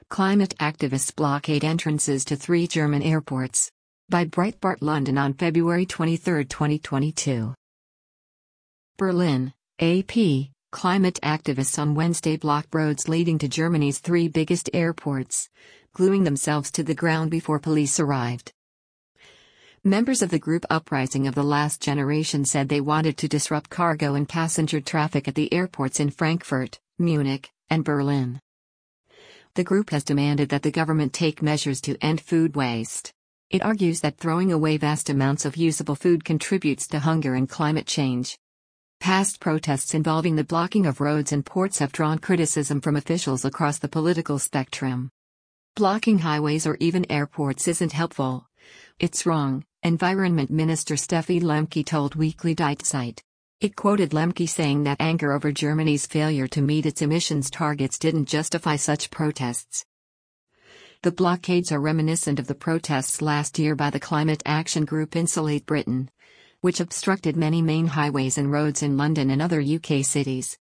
Climate activists blockade entrances to 3 German airports. By Breitbart London on February 23, 2022. Berlin, AP. Climate activists on Wednesday blocked roads leading to Germany's 3 biggest airports, gluing themselves to the ground before police arrived. Members of the group Uprising of the Last Generation said they wanted to disrupt cargo and passenger traffic at the airports in Frankfurt, Munich, and Berlin. The group has demanded that the government take measures to end food waste. It argues that throwing away vast amounts of usable food contributes to hunger and climate change. Past protests involving the blocking of roads and ports have drawn criticism from officials across the political spectrum. Blocking highways or even airports isn't helpful. It's wrong, Environment Minister Steffi Lemke told Weekly Die Zeit. It quoted Lemke saying that anger over Germany's failure to meet its emissions targets didn't justify such protests. The blockades are reminiscent of the protests last year by the climate action group Insulate Britain, which obstructed many main highways and roads in London and other UK cities.